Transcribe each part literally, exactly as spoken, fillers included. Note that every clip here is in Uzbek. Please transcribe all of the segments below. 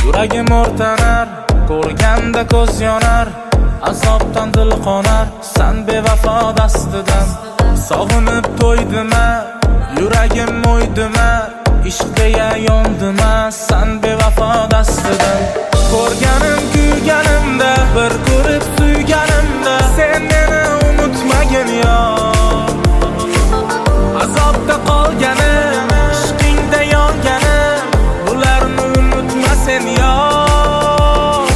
Yuragim o'rtanar, ko'rganda ko'z yonar, azobdan dil qonar. San bevafo dastidan sog'inib to'ydima, yuragim o'ydima, ishq deya yondima. San bevafo dastidan ko'rganim kuyganimda, bir ko'rib suyganimda, sen meni unutmagin yor. Azobda qolganim, ishqingda yonganim, bularni unutma sen yor.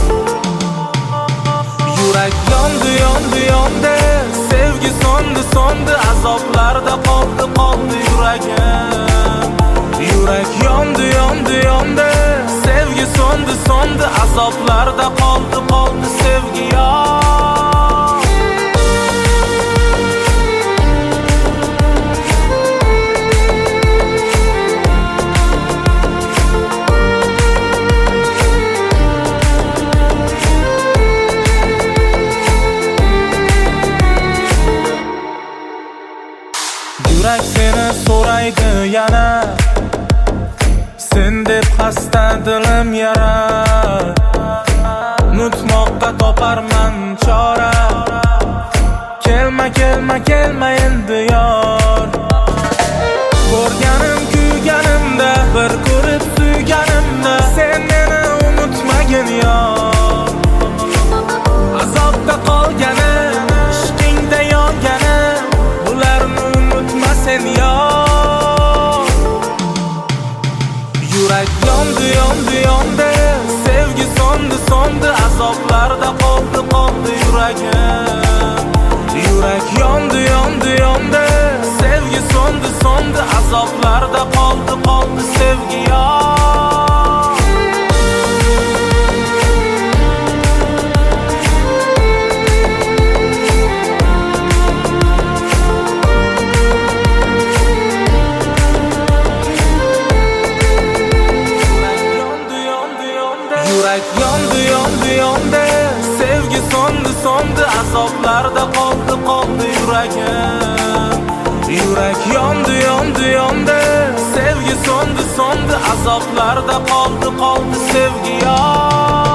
Yurak yondi yondi yondi, sevgi so'ndi so'ndi, azoblarda qoldi qoldi yuragim. Yurak yondi yondi yondi, sevgi so'ndi so'ndi, azoblarda qoldi qoldi sevgi yor. Yurak seni so'raydi yana, sen deb xasta dilim yara. Unutmoqqa toparman chora, kelma kelma kelma endi yor. Ko'rganim kuyganimda, bir ko'rib suyganimda, sen meni unutmagin yor. Azobda qolganim, ishqingda yonganim, bularni unutma sen yor. Yurak yondi yondi yondi, sevgi so'ndi so'ndi, azoblarda qoldi qoldi yuragim. Yurak yondi yondi yondi, sevgi so'ndi so'ndi, azoblarda qoldi qoldi sevgi yor. Yurak yondi yondi yondi, sevgi so'ndi so'ndi, azoblarda qoldi qoldi yuragim. Yurak yondi yondi yondi, sevgi so'ndi so'ndi, azoblarda qoldi qoldi sevgi yor.